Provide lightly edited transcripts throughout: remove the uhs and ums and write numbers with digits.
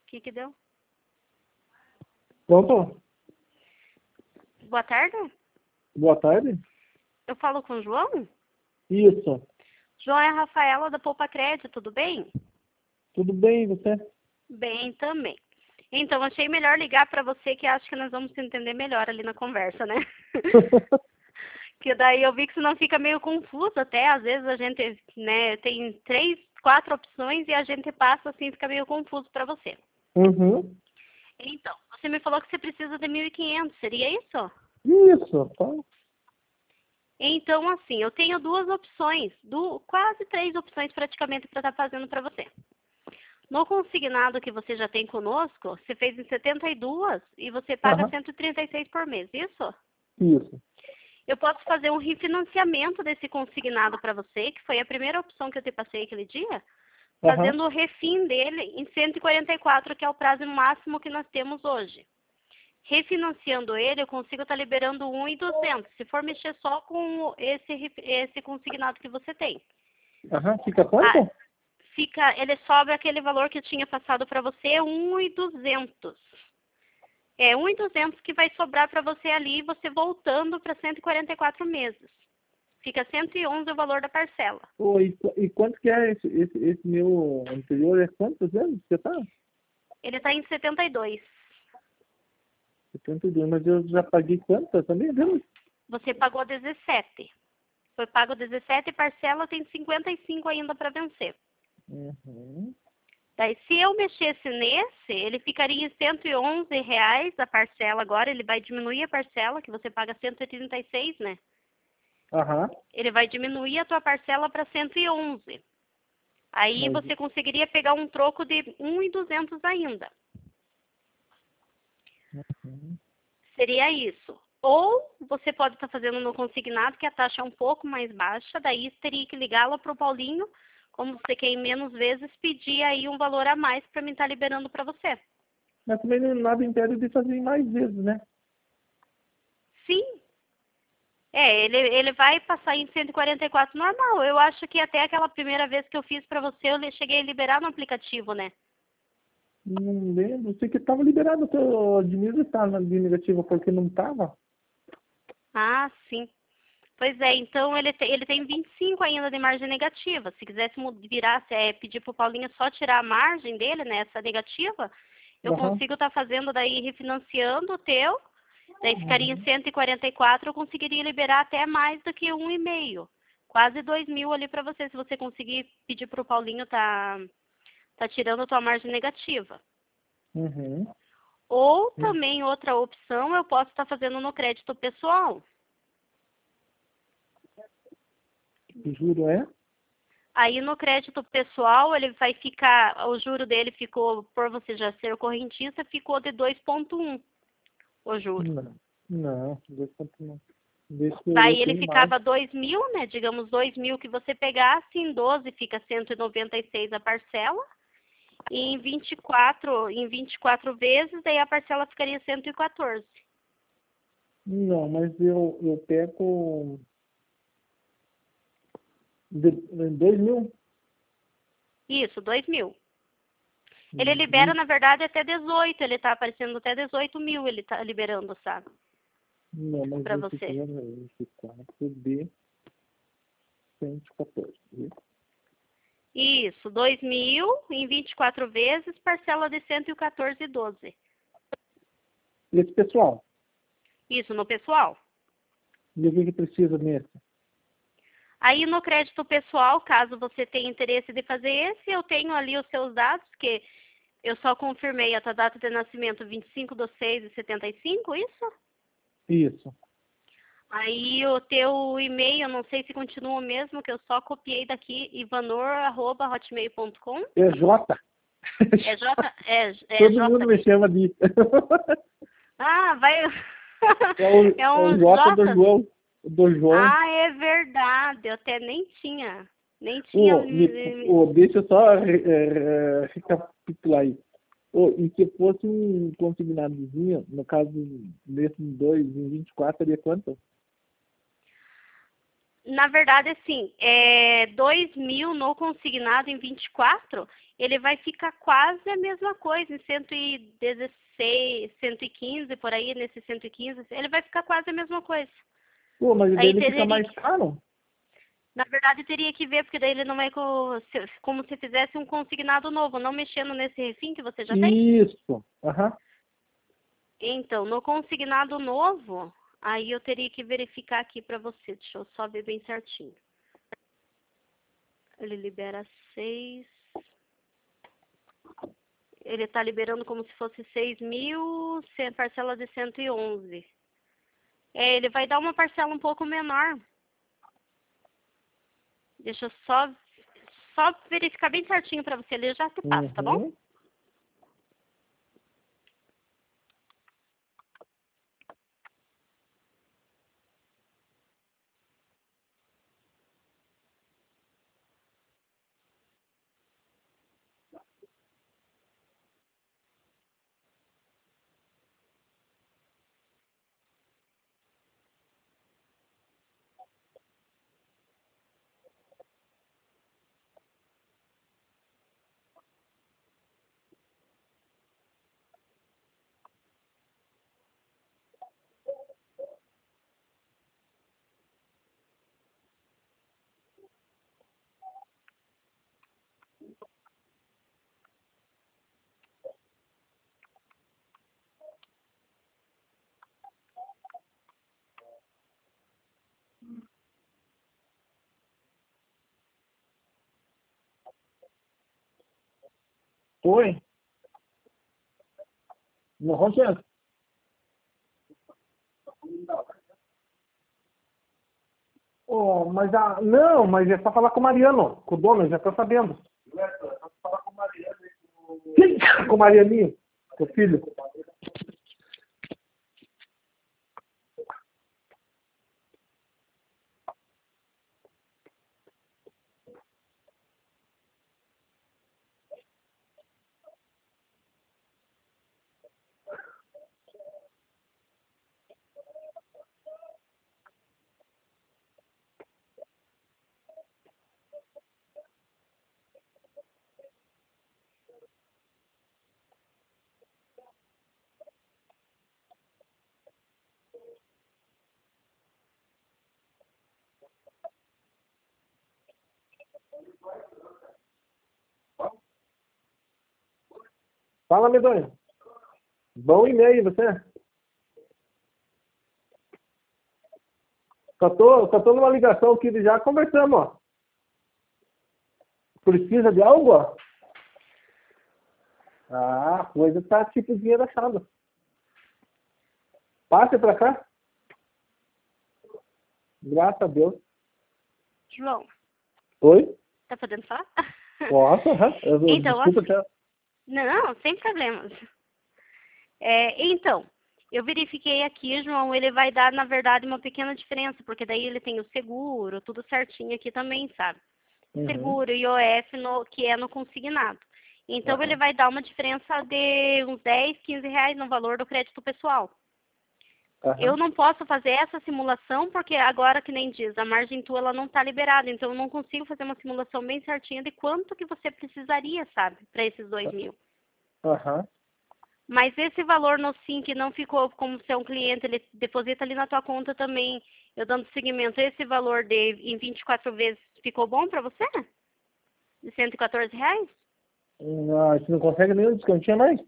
que deu? Pronto? Boa tarde. Boa tarde. Eu falo com o João? Isso. João, é a Rafaela da Poupa Crédito, tudo bem? Tudo bem, e você? Bem também. Então, achei melhor ligar para você, que acho que nós vamos se entender melhor ali na conversa, né? Que daí eu vi que senão fica meio confuso até. Às vezes a gente, né, tem 3, 4 opções e a gente passa assim, fica meio confuso para você. Uhum. Então, você me falou que você precisa de 1.500, seria isso? Isso, tá. Então, assim, eu tenho duas opções, quase 3 opções praticamente para estar fazendo para você. No consignado que você já tem conosco, você fez em 72 e você paga Aham. 136 por mês, isso? Isso. Eu posso fazer um refinanciamento desse consignado para você, que foi a primeira opção que eu te passei aquele dia, Aham. fazendo o refim dele em 144, que é o prazo máximo que nós temos hoje. Refinanciando ele, eu consigo estar liberando 1.200, se for mexer só com esse consignado que você tem. Aham. Fica Ah, quanto? ele sobra aquele valor que eu tinha passado para você, 1.200. É 1.200 que vai sobrar para você ali, você voltando para 144 meses. Fica 111 o valor da parcela. Ô, e quanto que é esse meu anterior? É quantos anos você tá? Ele está em 72. 72, mas eu já paguei quanto também, viu? Você pagou 17. Foi pago 17 e parcela tem 55 ainda para vencer. Uhum. Daí, se eu mexesse nesse, ele ficaria em R$ 111 a parcela agora. Ele vai diminuir a parcela, que você paga 136, né? Aham. Ele vai diminuir a tua parcela para 111. Aí Mas, você conseguiria pegar um troco de 1.200 ainda. uhum. Seria isso. Ou você pode estar fazendo no consignado, que a taxa é um pouco mais baixa, daí teria que ligá-la para o Paulinho, como você quer em menos vezes, pedir aí um valor a mais para mim estar liberando para você. Mas também nada impede de fazer em mais vezes, né? Sim. Ele vai passar em 144 normal. Eu acho que até aquela primeira vez que eu fiz para você, eu cheguei a liberar no aplicativo, né? Não lembro. Sei que estava liberado o teu Diniz está na linha negativa porque não estava. Ah, sim. Pois é, então ele tem 25 ainda de margem negativa. Se quisesse virar, pedir para o Paulinho só tirar a margem dele, né, essa negativa, eu Aham. consigo estar fazendo daí, refinanciando o teu, daí ficaria em Uhum. 144, eu conseguiria liberar até mais do que 1,5. Quase 2.000 ali para você, se você conseguir pedir para o Paulinho tá tirando a tua margem negativa. Uhum. Ou também outra opção, eu posso estar fazendo no crédito pessoal. Juro, é? Aí no crédito pessoal, ele vai ficar, o juro dele ficou, por você já ser correntista, ficou de 2,1 o juro. Não. Não, deixa eu Daí ele tenho mais. ficava 2.000, né? Digamos 2.000 que você pegasse, em 12 fica 196 a parcela. E em 24 vezes, daí a parcela ficaria 114. Não, mas eu pego 2.000. Isso, 2.000. Ele libera, Uhum. na verdade, até 18. Ele tá aparecendo até 18.000, ele tá liberando, sabe? Não, mas Pra esse você. aqui é esse 4B 114. Viu? Isso, 2.000 em 24 vezes, parcela de 114,12. Esse pessoal, Isso, no pessoal. e o que que precisa nesse? Aí no crédito pessoal, caso você tenha interesse de fazer esse, eu tenho ali os seus dados, que eu só confirmei a tua data de nascimento 25/6/75, isso? Isso. Aí o teu e-mail, eu não sei se continua o mesmo, que eu só copiei daqui, ivanor@hotmail.com. É J. É J, é Todo J mundo me aqui. chama de. Ah, vai. É É o um J do J. João. Do João. Ah, é verdade. Eu até nem tinha. Nem tinha. Deixa eu só recapitular aí. E se fosse um consignadozinho, no caso desses dois, em 24, seria quanto? Na verdade, assim, 2.000 no consignado em 24, ele vai ficar quase a mesma coisa, em 116, 115, por aí, nesse 115, ele vai ficar quase a mesma coisa. Pô, mas daí Aí ele fica teria, mais caro? na verdade, teria que ver, porque daí ele não é como se fizesse um consignado novo, não mexendo nesse refim que você já tem. Isso. Aham. Então, no consignado novo, aí eu teria que verificar aqui para você. Deixa eu só ver bem certinho. Ele libera 6. Ele está liberando como se fosse 6.000, parcela de 111. Ele vai dar uma parcela um pouco menor. Deixa eu só verificar bem certinho para você. Ele já se passa, tá bom? Uhum. Foi. Não acontece. Oh, não, mas é só falar com o Mariano, com o dono, já tá sabendo. Com o Marianinho, com o filho. Fala, medonho. Bom e-mail, você? Só tô numa ligação aqui, já conversamos, ó. Precisa de algo, ó? Ah, a coisa tá tipo dinheiro achado. Passe pra cá. Graças a Deus. João, Oi? tá podendo falar? Posso? Então, Desculpa, assim, já. não, sem problemas. Então, eu verifiquei aqui, João, ele vai dar, na verdade, uma pequena diferença, porque daí ele tem o seguro, tudo certinho aqui também, sabe? Uhum. Seguro, IOF, que é no consignado. Então, ele Aham. vai dar uma diferença de uns 10, 15 reais no valor do crédito pessoal. Eu Aham. não posso fazer essa simulação, porque agora, que nem diz, a margem tua ela não está liberada, então eu não consigo fazer uma simulação bem certinha de quanto que você precisaria, sabe, para esses 2.000. Aham. Mas esse valor no SIM que não ficou como se é um cliente, ele deposita ali na tua conta também, eu dando seguimento, esse valor em 24 vezes ficou bom para você? De 114 reais? Ah, você não consegue nem um descantinho mais?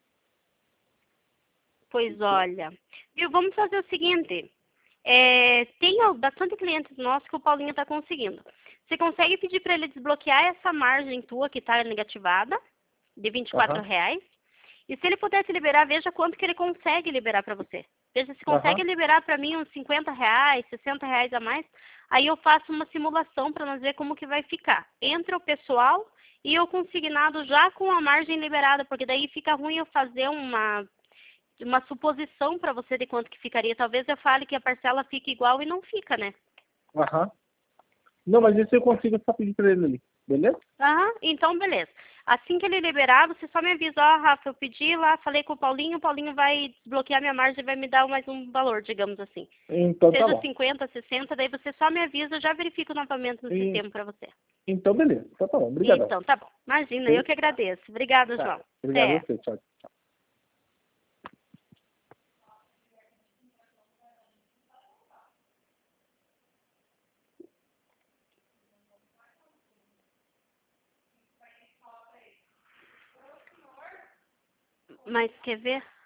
Pois olha, viu, vamos fazer o seguinte, tem bastante clientes nossos que o Paulinho está conseguindo. Você consegue pedir para ele desbloquear essa margem tua que está negativada, de 24 Aham. reais? E se ele puder te liberar, veja quanto que ele consegue liberar para você. Veja se consegue Aham. liberar para mim uns 50 reais, 60 reais a mais. Aí eu faço uma simulação para nós ver como que vai ficar. Entre o pessoal e o consignado já com a margem liberada, porque daí fica ruim eu fazer uma suposição para você de quanto que ficaria. Talvez eu fale que a parcela fica igual e não fica, né? Aham. Não, mas isso eu consigo só pedir pra ele ali. Beleza? Aham, então beleza. Assim que ele liberar, você só me avisa, ó, Rafa, eu pedi lá, falei com o Paulinho vai desbloquear minha margem e vai me dar mais um valor, digamos assim. Então tá Seja bom. 50, 60, daí você só me avisa, eu já verifico novamente no sistema para você. Então beleza. Então tá bom. Obrigadão. Então, tá bom. Imagina, eu que agradeço. Obrigada, Tá. João. Obrigado a Até. você. Tchau. Mas quer ver?